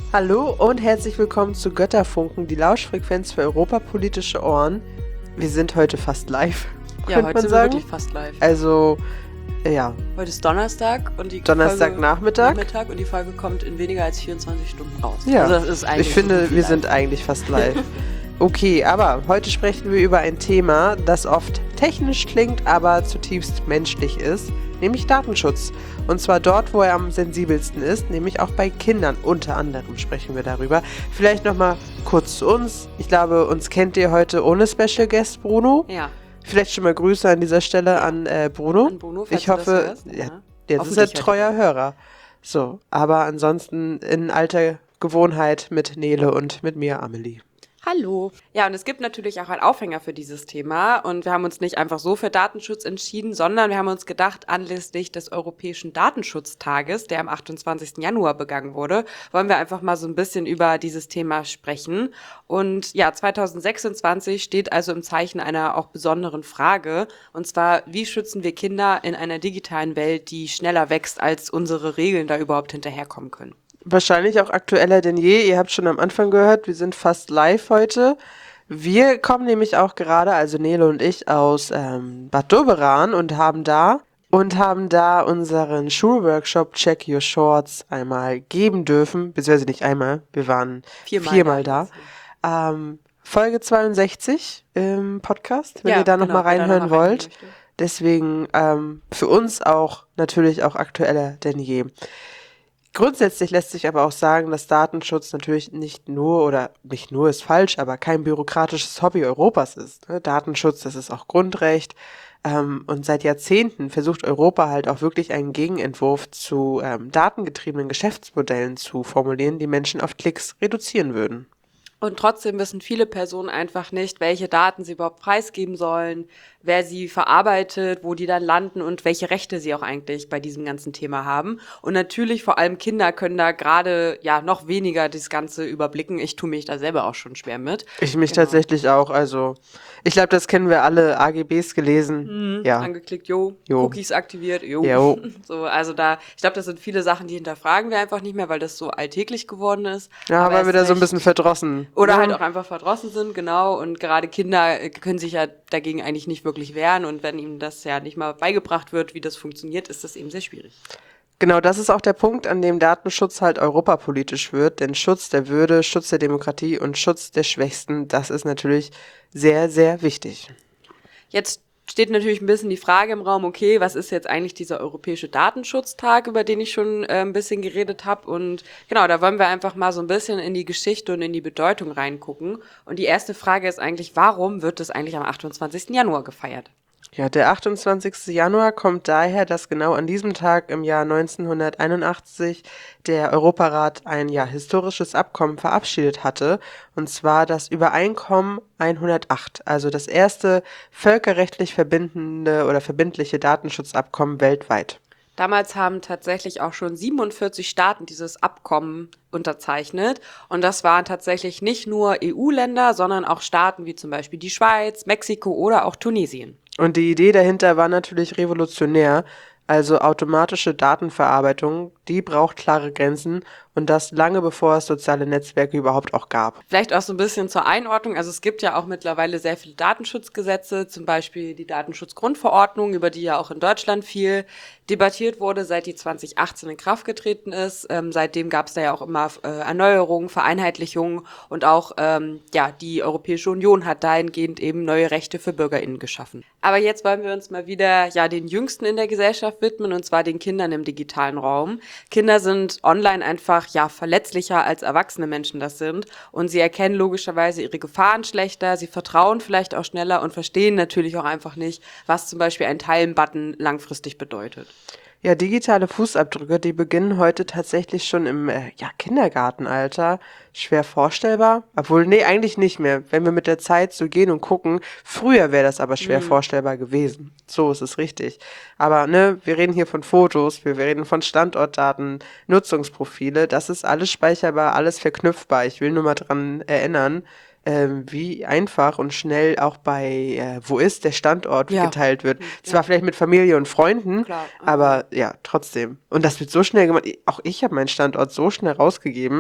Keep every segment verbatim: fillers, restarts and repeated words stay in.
Hallo und herzlich willkommen zu Götterfunken, die Lauschfrequenz für europapolitische Ohren. Wir sind heute fast live, Ja, könnte heute man sind sagen. wir wirklich fast live. Also, ja, Heute ist Donnerstag und die Donnerstagnachmittag. Folge, Nachmittag und die Folge kommt in weniger als vierundzwanzig Stunden raus. Ja, also das ist eigentlich ich so finde, gut wie wir live. sind eigentlich fast live. Okay, aber heute sprechen wir über ein Thema, das oft technisch klingt, aber zutiefst menschlich ist, nämlich Datenschutz. Und zwar dort, wo er am sensibelsten ist, nämlich auch bei Kindern. Unter anderem sprechen wir darüber. Vielleicht nochmal kurz zu uns. Ich glaube, uns kennt ihr heute ohne Special Guest, Bruno. Ja, Vielleicht schon mal Grüße an dieser Stelle an äh, Bruno. an Bruno, falls Ich du das hoffe, hörst. ja, Ja. jetzt ist er Hoffentlich hört er treuer Hörer. So, aber ansonsten in alter Gewohnheit mit Nele und mit mir, Amelie. Hallo. Ja, und es gibt natürlich auch einen Aufhänger für dieses Thema und wir haben uns nicht einfach so für Datenschutz entschieden, sondern wir haben uns gedacht, anlässlich des Europäischen Datenschutztages, der am achtundzwanzigsten Januar begangen wurde, wollen wir einfach mal so ein bisschen über dieses Thema sprechen. Und ja, zweitausendsechsundzwanzig steht also im Zeichen einer auch besonderen Frage, und zwar, wie schützen wir Kinder in einer digitalen Welt, die schneller wächst, als unsere Regeln da überhaupt hinterherkommen können? Wahrscheinlich auch aktueller denn je. Ihr habt schon am Anfang gehört, wir sind fast live heute. Wir kommen nämlich auch gerade, also Nele und ich, aus ähm, Bad Doberan und haben da und haben da unseren Schulworkshop Check Your Shorts einmal geben dürfen, beziehungsweise nicht einmal, wir waren Viermal viermal, da da. Ähm, Folge zweiundsechzig im Podcast, wenn Ja, ihr da genau, noch mal wer da noch reinhören mal reinhören wollt. möchte. Deswegen ähm, für uns auch natürlich auch aktueller denn je. Grundsätzlich lässt sich aber auch sagen, dass Datenschutz natürlich nicht nur, oder nicht nur ist falsch, aber kein bürokratisches Hobby Europas ist. Ne? Datenschutz, das ist auch Grundrecht. Ähm, und seit Jahrzehnten versucht Europa halt auch wirklich einen Gegenentwurf zu ähm, datengetriebenen Geschäftsmodellen zu formulieren, die Menschen auf Klicks reduzieren würden. Und trotzdem wissen viele Personen einfach nicht, welche Daten sie überhaupt preisgeben sollen, wer sie verarbeitet, wo die dann landen und welche Rechte sie auch eigentlich bei diesem ganzen Thema haben. Und natürlich vor allem Kinder können da gerade ja noch weniger das Ganze überblicken. Ich tue mich da selber auch schon schwer mit. Ich mich Genau. tatsächlich auch, also ich glaube, das kennen wir alle, A G Bs gelesen. Ja, Angeklickt, jo, Jo. Cookies aktiviert, jo. Jo. So, also da, ich glaube, das sind viele Sachen, die hinterfragen wir einfach nicht mehr, weil das so alltäglich geworden ist. ja, Aber weil wir erst da so ein recht- bisschen verdrossen. Oder ne? halt auch einfach verdrossen sind, genau. Und gerade Kinder äh, können sich ja dagegen eigentlich nicht wirklich wehren. Und wenn ihnen das ja nicht mal beigebracht wird, wie das funktioniert, ist das eben sehr schwierig. Genau, das ist auch der Punkt, an dem Datenschutz halt europapolitisch wird, denn Schutz der Würde, Schutz der Demokratie und Schutz der Schwächsten, das ist natürlich sehr, sehr wichtig. Jetzt steht natürlich ein bisschen die Frage im Raum, okay, was ist jetzt eigentlich dieser Europäische Datenschutztag, über den ich schon äh, ein bisschen geredet habe? Und genau, da wollen wir einfach mal so ein bisschen in die Geschichte und in die Bedeutung reingucken. Und die erste Frage ist eigentlich, warum wird das eigentlich am achtundzwanzigsten Januar gefeiert? Ja, der achtundzwanzigste Januar kommt daher, dass genau an diesem Tag im Jahr neunzehnhunderteinundachtzig der Europarat ein ja historisches Abkommen verabschiedet hatte, und zwar das Übereinkommen hundertacht, also das erste völkerrechtlich verbindende oder verbindliche Datenschutzabkommen weltweit. Damals haben tatsächlich auch schon siebenundvierzig Staaten dieses Abkommen unterzeichnet. Und das waren tatsächlich nicht nur E U-Länder, sondern auch Staaten wie zum Beispiel die Schweiz, Mexiko oder auch Tunesien. Und die Idee dahinter war natürlich revolutionär, also automatische Datenverarbeitung, die braucht klare Grenzen und das lange bevor es soziale Netzwerke überhaupt auch gab. Vielleicht auch so ein bisschen zur Einordnung. Also es gibt ja auch mittlerweile sehr viele Datenschutzgesetze, zum Beispiel die Datenschutzgrundverordnung, über die ja auch in Deutschland viel debattiert wurde, seit die zwanzig achtzehn in Kraft getreten ist. Ähm, seitdem gab es da ja auch immer äh, Erneuerungen, Vereinheitlichungen und auch ähm, ja die Europäische Union hat dahingehend eben neue Rechte für BürgerInnen geschaffen. Aber jetzt wollen wir uns mal wieder ja den Jüngsten in der Gesellschaft widmen, und zwar den Kindern im digitalen Raum. Kinder sind online einfach ja verletzlicher als erwachsene Menschen das sind, und sie erkennen logischerweise ihre Gefahren schlechter, sie vertrauen vielleicht auch schneller und verstehen natürlich auch einfach nicht, was zum Beispiel ein Teilen-Button langfristig bedeutet. Ja, digitale Fußabdrücke, die beginnen heute tatsächlich schon im äh, ja, Kindergartenalter. Schwer vorstellbar. Obwohl, nee, eigentlich nicht mehr. Wenn wir mit der Zeit so gehen und gucken, früher wäre das aber schwer vorstellbar gewesen. So ist es richtig. Aber ne, wir reden hier von Fotos, wir reden von Standortdaten, Nutzungsprofile. Das ist alles speicherbar, alles verknüpfbar. Ich will nur mal dran erinnern, ähm, wie einfach und schnell auch bei äh, Wo ist der Standort Ja. geteilt wird. Zwar vielleicht mit Familie und Freunden, Klar, mhm. aber ja, trotzdem. Und das wird so schnell gemacht. Auch ich habe meinen Standort so schnell rausgegeben.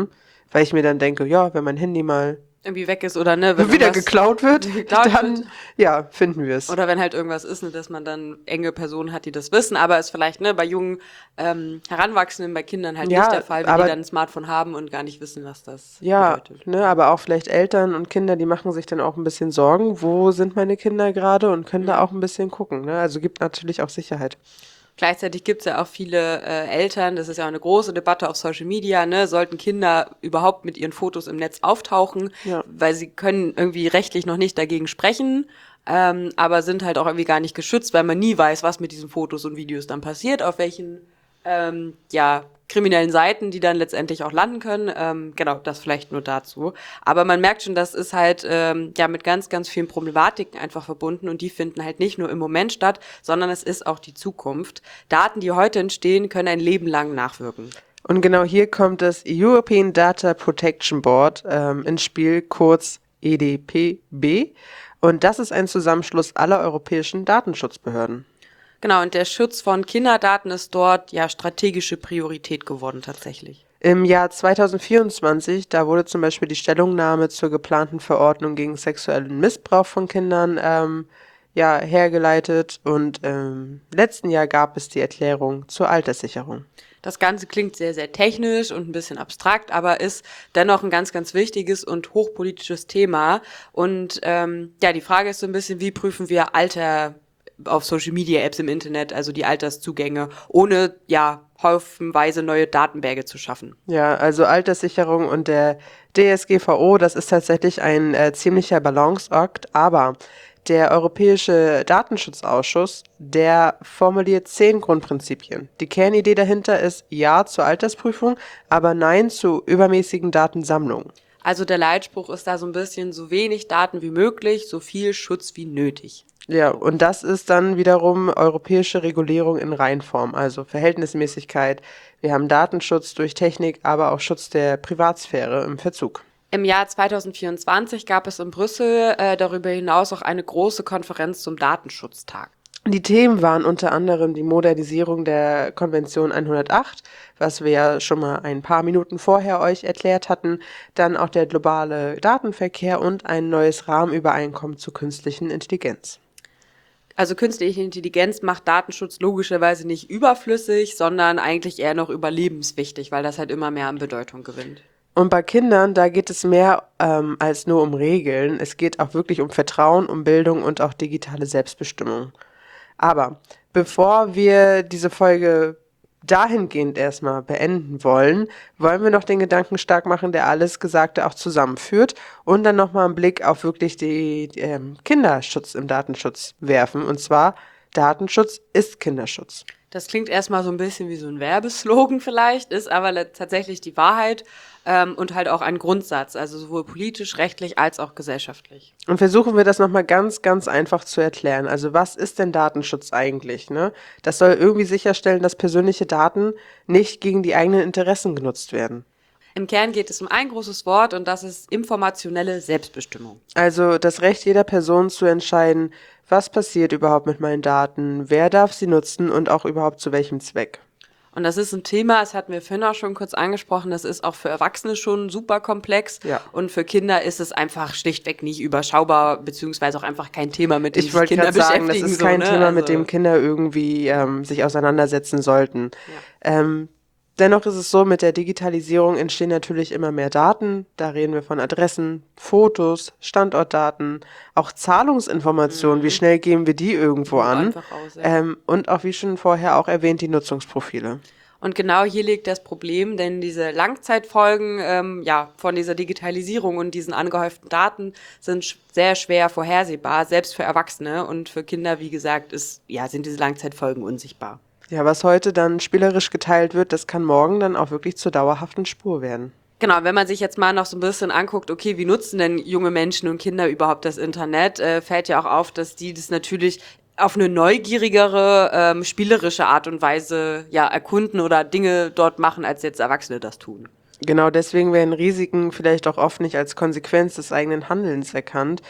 weil ich mir dann denke, ja, wenn mein Handy mal irgendwie weg ist oder ne, wenn wieder irgendwas geklaut wird, geklaut dann, wird. ja, finden wir es. Oder wenn halt irgendwas ist, ne, dass man dann enge Personen hat, die das wissen, aber ist vielleicht ne bei jungen ähm, Heranwachsenden, bei Kindern halt Ja, nicht der Fall, wenn aber- die dann ein Smartphone haben und gar nicht wissen, was das Ja, bedeutet. ne, aber auch vielleicht Eltern und Kinder, die machen sich dann auch ein bisschen Sorgen, wo sind meine Kinder gerade und können da auch ein bisschen gucken, ne? Also gibt natürlich auch Sicherheit. Gleichzeitig gibt's ja auch viele äh, Eltern, das ist ja auch eine große Debatte auf Social Media, ne, sollten Kinder überhaupt mit ihren Fotos im Netz auftauchen, Ja. weil sie können irgendwie rechtlich noch nicht dagegen sprechen, ähm, aber sind halt auch irgendwie gar nicht geschützt, weil man nie weiß, was mit diesen Fotos und Videos dann passiert, auf welchen ähm, ja kriminellen Seiten, die dann letztendlich auch landen können. Ähm, genau, das vielleicht nur dazu. Aber man merkt schon, das ist halt ähm, ja mit ganz, ganz vielen Problematiken einfach verbunden und die finden halt nicht nur im Moment statt, sondern es ist auch die Zukunft. Daten, die heute entstehen, können ein Leben lang nachwirken. Und genau hier kommt das European Data Protection Board ähm, ins Spiel, kurz E D P B. Und das ist ein Zusammenschluss aller europäischen Datenschutzbehörden. Genau, und der Schutz von Kinderdaten ist dort ja strategische Priorität geworden tatsächlich. Im Jahr zweitausendvierundzwanzig, da wurde zum Beispiel die Stellungnahme zur geplanten Verordnung gegen sexuellen Missbrauch von Kindern ähm, ja, hergeleitet und im letzten Jahr gab es die Erklärung zur Alterssicherung. Das Ganze klingt sehr, sehr technisch und ein bisschen abstrakt, aber ist dennoch ein ganz, ganz wichtiges und hochpolitisches Thema. Und ähm, ja, die Frage ist so ein bisschen, wie prüfen wir Alter auf Social-Media-Apps im Internet, also die Alterszugänge, ohne ja haufenweise neue Datenberge zu schaffen. Ja, also Alterssicherung und der D S G V O, das ist tatsächlich ein äh, ziemlicher Balanceakt, aber der Europäische Datenschutzausschuss, der formuliert zehn Grundprinzipien. Die Kernidee dahinter ist Ja zur Altersprüfung, aber Nein zu übermäßigen Datensammlung. Also der Leitspruch ist da so ein bisschen so wenig Daten wie möglich, so viel Schutz wie nötig. Ja, und das ist dann wiederum europäische Regulierung in Reinform, also Verhältnismäßigkeit. Wir haben Datenschutz durch Technik, aber auch Schutz der Privatsphäre im Verzug. Im Jahr zweitausendvierundzwanzig gab es in Brüssel äh, darüber hinaus auch eine große Konferenz zum Datenschutztag. Die Themen waren unter anderem die Modernisierung der Konvention hundertacht, was wir ja schon mal ein paar Minuten vorher euch erklärt hatten, dann auch der globale Datenverkehr und ein neues Rahmenübereinkommen zur künstlichen Intelligenz. Also künstliche Intelligenz macht Datenschutz logischerweise nicht überflüssig, sondern eigentlich eher noch überlebenswichtig, weil das halt immer mehr an Bedeutung gewinnt. Und bei Kindern, da geht es mehr ähm, als nur um Regeln. Es geht auch wirklich um Vertrauen, um Bildung und auch digitale Selbstbestimmung. Aber bevor wir diese Folge dahingehend erstmal beenden wollen, wollen wir noch den Gedanken stark machen, der alles Gesagte auch zusammenführt und dann nochmal einen Blick auf wirklich die, die ähm, Kinderschutz im Datenschutz werfen. Und zwar, Datenschutz ist Kinderschutz. Das klingt erstmal so ein bisschen wie so ein Werbeslogan vielleicht, ist aber le- tatsächlich die Wahrheit ähm, und halt auch ein Grundsatz, also sowohl politisch, rechtlich als auch gesellschaftlich. Und versuchen wir das nochmal ganz, ganz einfach zu erklären. Also was ist denn Datenschutz eigentlich? Ne? Das soll irgendwie sicherstellen, dass persönliche Daten nicht gegen die eigenen Interessen genutzt werden. Im Kern geht es um ein großes Wort und das ist informationelle Selbstbestimmung. Also das Recht jeder Person zu entscheiden, was passiert überhaupt mit meinen Daten, wer darf sie nutzen und auch überhaupt zu welchem Zweck. Und das ist ein Thema, das hatten wir vorhin auch schon kurz angesprochen, das ist auch für Erwachsene schon super komplex. Ja. Und für Kinder ist es einfach schlichtweg nicht überschaubar, beziehungsweise auch einfach kein Thema, mit dem Ich sich wollte Kinder gerade sagen, das beschäftigen. ist kein so, ne? Thema, also, mit dem Kinder irgendwie ähm, sich auseinandersetzen sollten. Ja. Ähm, dennoch ist es so, mit der Digitalisierung entstehen natürlich immer mehr Daten. Da reden wir von Adressen, Fotos, Standortdaten, auch Zahlungsinformationen. Mhm. Wie schnell geben wir die irgendwo an? Einfach aus, ja. Ähm, und auch, wie schon vorher auch erwähnt, die Nutzungsprofile. Und genau hier liegt das Problem, denn diese Langzeitfolgen ähm, ja, von dieser Digitalisierung und diesen angehäuften Daten sind sch- sehr schwer vorhersehbar, selbst für Erwachsene. Und für Kinder, wie gesagt, ist, ja, sind diese Langzeitfolgen unsichtbar. Ja, was heute dann spielerisch geteilt wird, das kann morgen dann auch wirklich zur dauerhaften Spur werden. Genau, wenn man sich jetzt mal noch so ein bisschen anguckt, okay, wie nutzen denn junge Menschen und Kinder überhaupt das Internet, äh, fällt ja auch auf, dass die das natürlich auf eine neugierigere, ähm, spielerische Art und Weise ja erkunden oder Dinge dort machen, als jetzt Erwachsene das tun. Genau deswegen werden Risiken vielleicht auch oft nicht als Konsequenz des eigenen Handelns erkannt.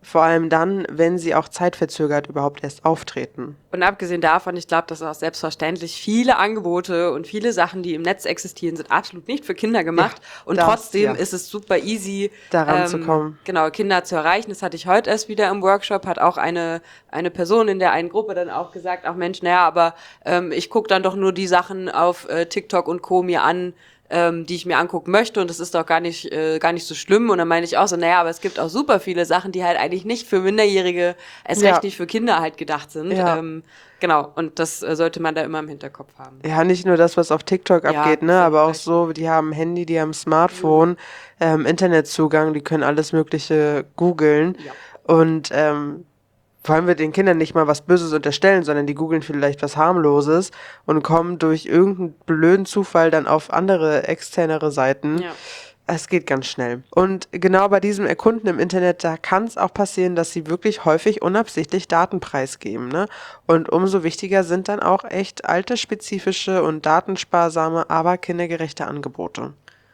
Vor allem dann, wenn sie auch zeitverzögert überhaupt erst auftreten. Und abgesehen davon, ich glaube, das ist auch selbstverständlich, viele Angebote und viele Sachen, die im Netz existieren, sind absolut nicht für Kinder gemacht. Ja, und das, trotzdem ja. ist es super easy, daran ähm, zu kommen. Genau, Kinder zu erreichen. Das hatte ich heute erst wieder im Workshop, hat auch eine eine Person in der einen Gruppe dann auch gesagt, ach Mensch, naja, aber ähm, ich gucke dann doch nur die Sachen auf äh, TikTok und Co. mir an, ähm, die ich mir angucken möchte und das ist doch gar nicht äh, gar nicht so schlimm. Und dann meine ich auch so, naja, aber es gibt auch super viele Sachen, die halt eigentlich nicht für Minderjährige, erst Ja. recht nicht für Kinder halt gedacht sind. Ja. Ähm, genau, und das äh, sollte man da immer im Hinterkopf haben. Ja, nicht nur das, was auf TikTok Ja, abgeht, ne, das ist aber auch recht. so, die haben Handy, die haben Smartphone, ähm, Internetzugang, die können alles Mögliche googeln. Ja. Und ähm, wollen wir den Kindern nicht mal was Böses unterstellen, sondern die googeln vielleicht was Harmloses und kommen durch irgendeinen blöden Zufall dann auf andere, externere Seiten. Ja. Es geht ganz schnell. Und genau bei diesem Erkunden im Internet, da kann es auch passieren, dass sie wirklich häufig unabsichtlich Daten preisgeben, ne? Und umso wichtiger sind dann auch echt altersspezifische und datensparsame, aber kindergerechte Angebote.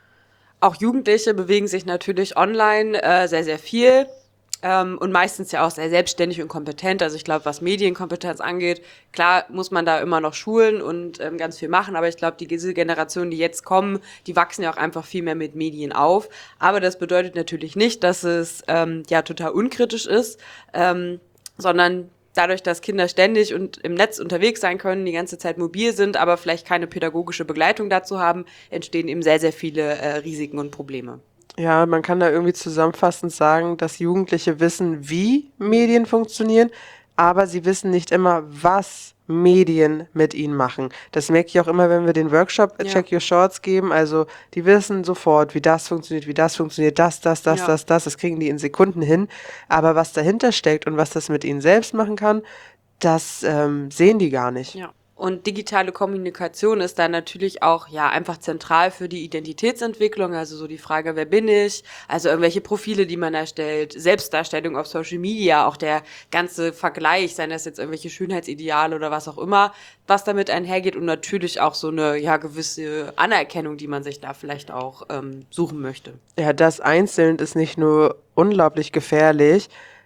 Auch Jugendliche bewegen sich natürlich online äh, sehr, sehr viel. Ähm, und meistens ja auch sehr selbstständig und kompetent. Also ich glaube, was Medienkompetenz angeht, klar muss man da immer noch schulen und ähm, ganz viel machen, aber ich glaube, die diese Generationen, die jetzt kommen, die wachsen ja auch einfach viel mehr mit Medien auf. Aber das bedeutet natürlich nicht, dass es ähm, ja total unkritisch ist, ähm, sondern dadurch, dass Kinder ständig und im Netz unterwegs sein können, die ganze Zeit mobil sind, aber vielleicht keine pädagogische Begleitung dazu haben, entstehen eben sehr, sehr viele äh, Risiken und Probleme. Ja, man kann da irgendwie zusammenfassend sagen, dass Jugendliche wissen, wie Medien funktionieren, aber sie wissen nicht immer, was Medien mit ihnen machen. Das merke ich auch immer, wenn wir den Workshop Ja. Check Your Shorts geben. Also die wissen sofort, wie das funktioniert, wie das funktioniert, das, das, das, Ja. das, das. Das kriegen die in Sekunden hin. Aber was dahinter steckt und was das mit ihnen selbst machen kann, das ähm, sehen die gar nicht. Ja. Und digitale Kommunikation ist dann natürlich auch ja einfach zentral für die Identitätsentwicklung, also so die Frage, wer bin ich, also irgendwelche Profile, die man erstellt, Selbstdarstellung auf Social Media, auch der ganze Vergleich, seien das jetzt irgendwelche Schönheitsideale oder was auch immer, was damit einhergeht und natürlich auch so eine ja gewisse Anerkennung, die man sich da vielleicht auch ähm, suchen möchte. Ja, das einzeln ist nicht nur unglaublich gefährlich,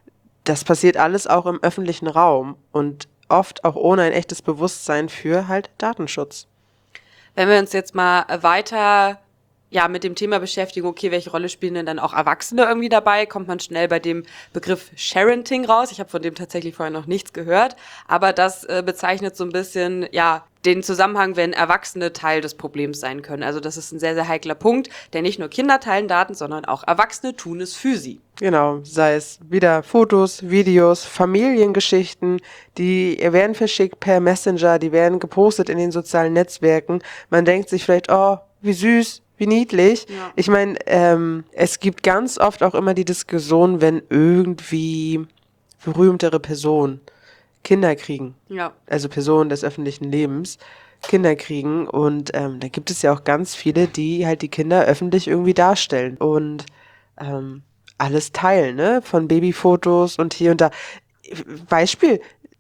das passiert alles auch im öffentlichen Raum und oft auch ohne ein echtes Bewusstsein für halt Datenschutz. Wenn wir uns jetzt mal weiter ja mit dem Thema beschäftigen, okay, welche Rolle spielen denn dann auch Erwachsene irgendwie dabei, kommt man schnell bei dem Begriff Sharenting raus. Ich habe von dem tatsächlich vorher noch nichts gehört, aber das äh, bezeichnet so ein bisschen ja den Zusammenhang, wenn Erwachsene Teil des Problems sein können. Also das ist ein sehr, sehr heikler Punkt, denn nicht nur Kinder teilen Daten, sondern auch Erwachsene tun es für sie. Genau, sei es wieder Fotos, Videos, Familiengeschichten, die werden verschickt per Messenger, die werden gepostet in den sozialen Netzwerken. Man denkt sich vielleicht, oh, wie süß, wie niedlich. Ja. Ich meine, ähm, es gibt ganz oft auch immer die Diskussion, wenn irgendwie berühmtere Personen Kinder kriegen, Ja. also Personen des öffentlichen Lebens, Kinder kriegen. Und ähm, da gibt es ja auch ganz viele, die halt die Kinder öffentlich irgendwie darstellen und ähm, alles teilen, ne? Von Babyfotos und hier und da. Beispiel,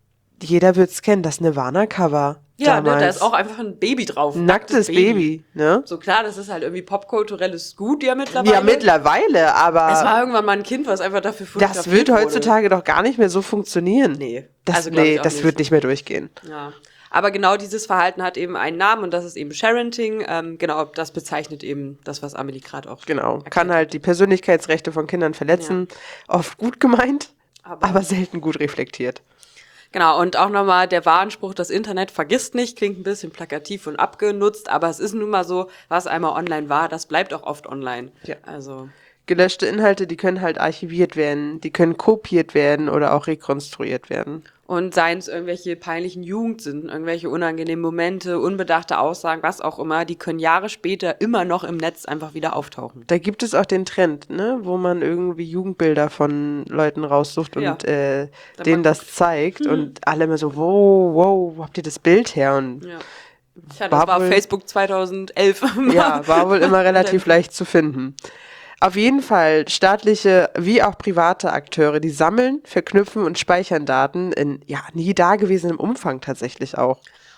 jeder wird's kennen, das Nirvana-Cover Ja, ne, damals. da ist auch einfach ein Baby drauf. ein nacktes Baby, ne? So klar, das ist halt irgendwie popkulturelles Gut ja mittlerweile. Ja, mittlerweile, Es aber war irgendwann mal ein Kind, was einfach dafür das fotografiert wird heutzutage doch gar nicht mehr so funktionieren. Nee, Das, also glaub nee, ich auch das nicht. wird nicht mehr durchgehen. Ja. Aber genau dieses Verhalten hat eben einen Namen und das ist eben Sharenting. Ähm, genau, das bezeichnet eben das, was Amelie gerade auch Genau, erklärt kann hat. halt die Persönlichkeitsrechte von Kindern verletzen. Oft gut gemeint, Aber- aber selten gut reflektiert. Genau, und auch nochmal der Warnspruch, das Internet vergisst nicht, klingt ein bisschen plakativ und abgenutzt, aber es ist nun mal so, was einmal online war, das bleibt auch oft online. Ja. Also, Gelöschte Inhalte, die können halt archiviert werden, die können kopiert werden oder auch rekonstruiert werden. und seien es irgendwelche peinlichen Jugendsünden, irgendwelche unangenehmen Momente, unbedachte Aussagen, was auch immer, die können Jahre später immer noch im Netz einfach wieder auftauchen. Da gibt es auch den Trend, ne, wo man irgendwie Jugendbilder von Leuten raussucht Ja. und äh, Dann denen mal das zeigt und alle immer so, wow, wow, wo habt ihr das Bild her? Und Ja. Tja, das War war auf wohl- Facebook zweitausendelf. ja, war wohl immer relativ leicht zu finden. Auf jeden Fall staatliche wie auch private Akteure, die sammeln, verknüpfen und speichern Daten in ja nie dagewesenem Umfang tatsächlich auch.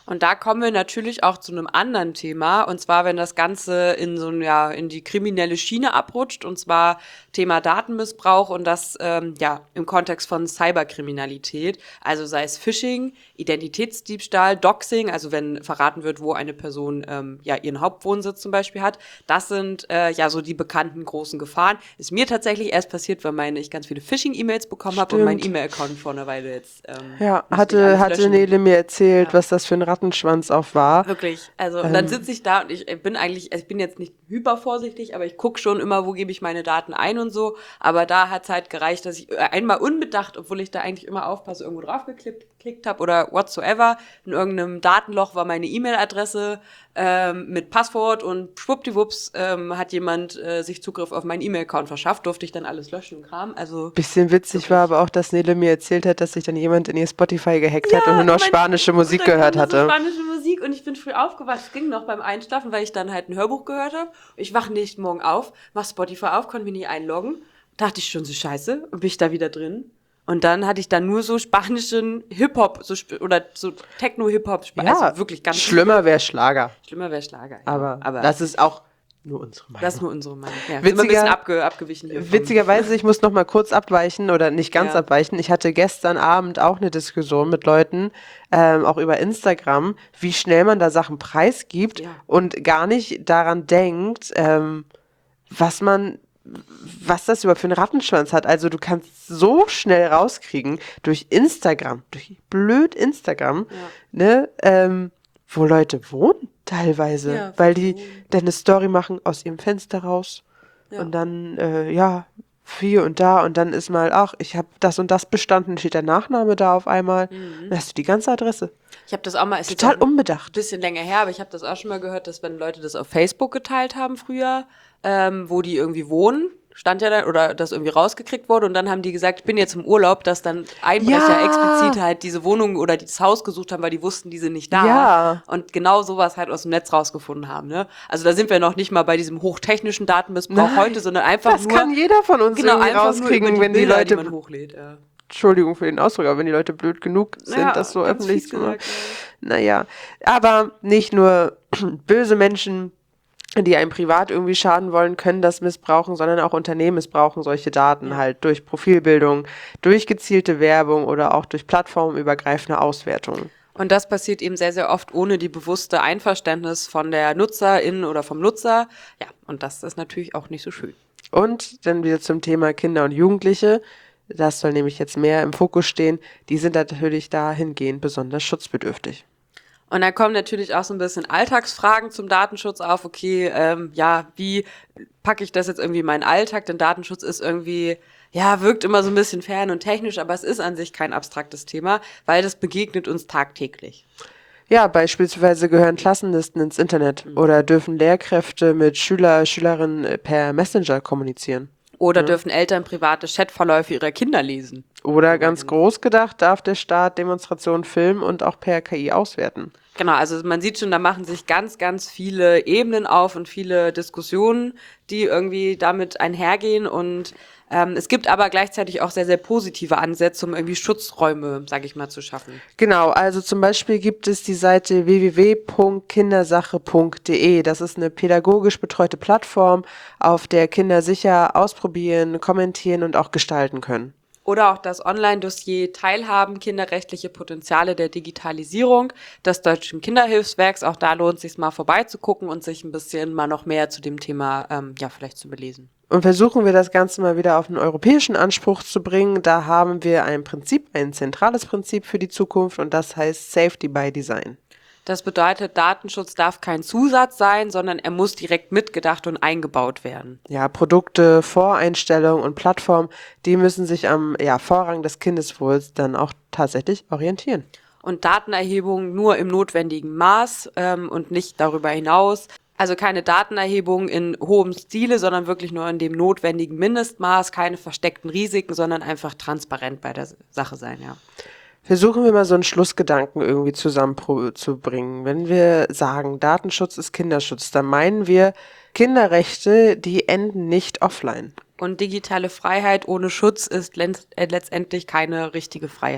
Und da kommen wir natürlich auch zu einem anderen Thema, und zwar, wenn das Ganze in so ein, ja, in die kriminelle Schiene abrutscht, und zwar Thema Datenmissbrauch und das ähm, ja im Kontext von Cyberkriminalität, also sei es Phishing, Identitätsdiebstahl, Doxing, also wenn verraten wird, wo eine Person ähm, ja ihren Hauptwohnsitz zum Beispiel hat. Das sind äh, ja so die bekannten großen Gefahren. Ist mir tatsächlich erst passiert, weil meine ich ganz viele Phishing-E-Mails bekommen habe und mein E-Mail-Account vor einer Weile jetzt ähm, Ja, musste ich hatte, alles hatte löschen. Nele mir erzählt, Ja. was das für ein Rattenschwanz auch war. Wirklich. Also und Ähm. dann sitze ich da und ich bin eigentlich, ich bin jetzt nicht hyper vorsichtig, aber ich gucke schon immer, wo gebe ich meine Daten ein und so. Aber da hat es halt gereicht, dass ich einmal unbedacht, obwohl ich da eigentlich immer aufpasse, irgendwo drauf geklickt, geklickt habe oder whatsoever, in irgendeinem Datenloch war meine E-Mail-Adresse ähm, mit Passwort und schwuppdiwupps ähm, hat jemand äh, sich Zugriff auf meinen E-Mail-Account verschafft, durfte ich dann alles löschen und Kram. Also Bisschen witzig wirklich. war aber auch, dass Nele mir erzählt hat, dass sich dann jemand in ihr Spotify gehackt hat und nur noch mein- spanische Musik dann kam gehört nur hatte. So spanische Musik und ich bin früh aufgewacht. Es ging noch beim Einschlafen, weil ich dann halt ein Hörbuch gehört habe. Ich wache nächsten Morgen auf, mach Spotify auf, konnte mich nicht einloggen. Dachte ich schon so scheiße und bin ich da wieder drin. Und dann hatte ich dann nur so spanischen Hip-Hop so sp- oder so Techno-Hip-Hop. Sp- Ja, also wirklich ganz schlimmer wäre Schlager. Schlimmer wäre Schlager. Ja. Aber, Aber das ist auch nur unsere Meinung. das ist nur unsere Meinung. Ja, Witziger- sind wir ein bisschen abge- abgewichen hier. vom- Witzigerweise, ich muss noch mal kurz abweichen oder nicht ganz Ja. abweichen. Ich hatte gestern Abend auch eine Diskussion mit Leuten, ähm, auch über Instagram, wie schnell man da Sachen preisgibt Ja. und gar nicht daran denkt, ähm, was man, was das überhaupt für einen Rattenschwanz hat. Also du kannst so schnell rauskriegen durch Instagram, durch blöd Instagram, Ja. ne, ähm, wo Leute wohnen teilweise, Ja, weil wo die die wohnen. dann eine Story machen aus ihrem Fenster raus Ja. und dann, äh, ja, hier und da und dann ist mal, ach, ich habe das und das bestanden, steht der Nachname da auf einmal, Mhm. dann hast du die ganze Adresse. Ich habe das auch mal, ist jetzt Total auch ein unbedacht. bisschen länger her, aber ich habe das auch schon mal gehört, dass wenn Leute das auf Facebook geteilt haben früher, ähm, wo die irgendwie wohnen, stand ja dann, oder das irgendwie rausgekriegt wurde und dann haben die gesagt, ich bin jetzt im Urlaub, dass dann Einbrecher Ja. explizit halt diese Wohnung oder das Haus gesucht haben, weil die wussten, die sind nicht da. Ja. Und genau sowas halt aus dem Netz rausgefunden haben, ne? Also da sind wir noch nicht mal bei diesem hochtechnischen Datenmissbrauch Nein, heute, sondern einfach Das nur kann jeder von uns genau, irgendwie einfach nur rauskriegen, über die wenn die Bilder, Leute, die man hochlädt, ja. Entschuldigung für den Ausdruck, aber wenn die Leute blöd genug sind, Ja, das so ganz öffentlich fies zu machen. gesagt, Naja, aber nicht nur böse Menschen, die einem privat irgendwie schaden wollen, können das missbrauchen, sondern auch Unternehmen missbrauchen solche Daten Ja. halt durch Profilbildung, durch gezielte Werbung oder auch durch plattformübergreifende Auswertungen. Und das passiert eben sehr, sehr oft ohne die bewusste Einverständnis von der Nutzerin oder vom Nutzer. Ja, und das ist natürlich auch nicht so schön. Und dann wieder zum Thema Kinder und Jugendliche. Das soll nämlich jetzt mehr im Fokus stehen. Die sind natürlich dahingehend besonders schutzbedürftig. Und dann kommen natürlich auch so ein bisschen Alltagsfragen zum Datenschutz auf. Okay, ähm, ja, wie packe ich das jetzt irgendwie in meinen Alltag? Denn Datenschutz ist irgendwie, ja, wirkt immer so ein bisschen fern und technisch, aber es ist an sich kein abstraktes Thema, weil das begegnet uns tagtäglich. Ja, beispielsweise gehören Klassenlisten ins Internet oder dürfen Lehrkräfte mit Schüler, Schülerinnen per Messenger kommunizieren. Oder dürfen Eltern private Chatverläufe ihrer Kinder lesen? Oder ganz groß gedacht, darf der Staat Demonstrationen filmen und auch per K I auswerten. Genau, also man sieht schon, da machen sich ganz, ganz viele Ebenen auf und viele Diskussionen, die irgendwie damit einhergehen. Und ähm, es gibt aber gleichzeitig auch sehr, sehr positive Ansätze, um irgendwie Schutzräume, sage ich mal, zu schaffen. Genau, also zum Beispiel gibt es die Seite w w w punkt kindersache punkt d e. Das ist eine pädagogisch betreute Plattform, auf der Kinder sicher ausprobieren, kommentieren und auch gestalten können. Oder auch das Online-Dossier Teilhaben, kinderrechtliche Potenziale der Digitalisierung des Deutschen Kinderhilfswerks. Auch da lohnt es sich mal vorbeizugucken und sich ein bisschen mal noch mehr zu dem Thema ähm, ja vielleicht zu belesen. Und versuchen wir das Ganze mal wieder auf einen europäischen Anspruch zu bringen. Da haben wir ein Prinzip, ein zentrales Prinzip für die Zukunft und das heißt Safety by Design. Das bedeutet, Datenschutz darf kein Zusatz sein, sondern er muss direkt mitgedacht und eingebaut werden. Ja, Produkte, Voreinstellungen und Plattformen, die müssen sich am ja, Vorrang des Kindeswohls dann auch tatsächlich orientieren. Und Datenerhebung nur im notwendigen Maß ähm, und nicht darüber hinaus. Also keine Datenerhebung in hohem Stile, sondern wirklich nur in dem notwendigen Mindestmaß, keine versteckten Risiken, sondern einfach transparent bei der Sache sein, ja. Versuchen wir mal so einen Schlussgedanken irgendwie zusammenzubringen. Wenn wir sagen, Datenschutz ist Kinderschutz, dann meinen wir Kinderrechte, die enden nicht offline. Und digitale Freiheit ohne Schutz ist letzt- äh, letztendlich keine richtige Freiheit.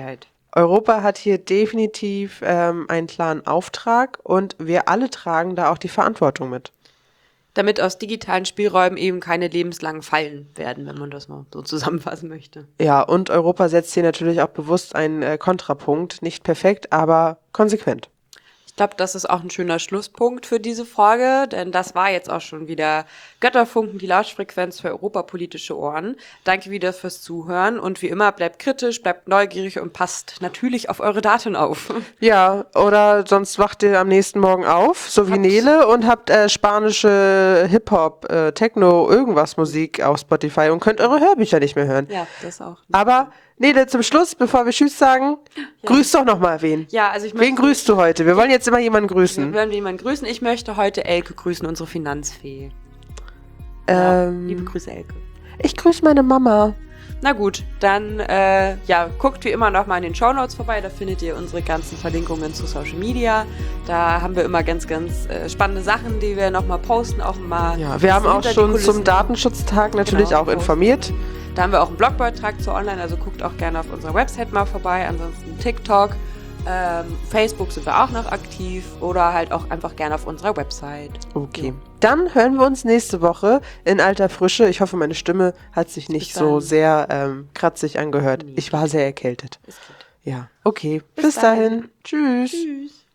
Europa hat hier definitiv ähm, einen klaren Auftrag und wir alle tragen da auch die Verantwortung mit. Damit aus digitalen Spielräumen eben keine lebenslangen Fallen werden, wenn man das mal so zusammenfassen möchte. Ja, und Europa setzt hier natürlich auch bewusst einen äh, Kontrapunkt. Nicht perfekt, aber konsequent. Ich glaube, das ist auch ein schöner Schlusspunkt für diese Folge, denn das war jetzt auch schon wieder Götterfunken, die Lauschfrequenz für europapolitische Ohren. Danke wieder fürs Zuhören und wie immer bleibt kritisch, bleibt neugierig und passt natürlich auf eure Daten auf. Ja, oder sonst wacht ihr am nächsten Morgen auf, so wie Habt- Nele, und habt äh, spanische Hip-Hop, äh, Techno, irgendwas Musik auf Spotify und könnt eure Hörbücher nicht mehr hören. Ja, das auch. Aber Nele, zum Schluss, bevor wir Tschüss sagen, grüß doch noch mal wen. Ja, also ich Wen möchte, grüßt du heute? Wir wollen jetzt immer jemanden wir grüßen. wollen jemanden grüßen. Ich möchte heute Elke grüßen, unsere Finanzfee. Ja, liebe Ähm, Grüße, Elke. ich grüße meine Mama. Na gut, dann äh, ja, guckt wie immer noch mal in den Shownotes vorbei, da findet ihr unsere ganzen Verlinkungen zu Social Media. Da haben wir immer ganz, ganz äh, spannende Sachen, die wir noch mal posten, auch mal. Ja, wir haben auch hinter die schon Kulissen. zum Datenschutztag natürlich Genau, auch informiert. Da haben wir auch einen Blogbeitrag zu online, also guckt auch gerne auf unserer Website mal vorbei. Ansonsten TikTok, ähm, Facebook sind wir auch noch aktiv oder halt auch einfach gerne auf unserer Website. Okay. Dann hören wir uns nächste Woche in alter Frische. Ich hoffe, meine Stimme hat sich nicht Bis so dann. sehr ähm, kratzig angehört. Nee. Ich war sehr erkältet. Es geht. Ja, okay. Bis Bis, dahin. dahin. Tschüss. Tschüss.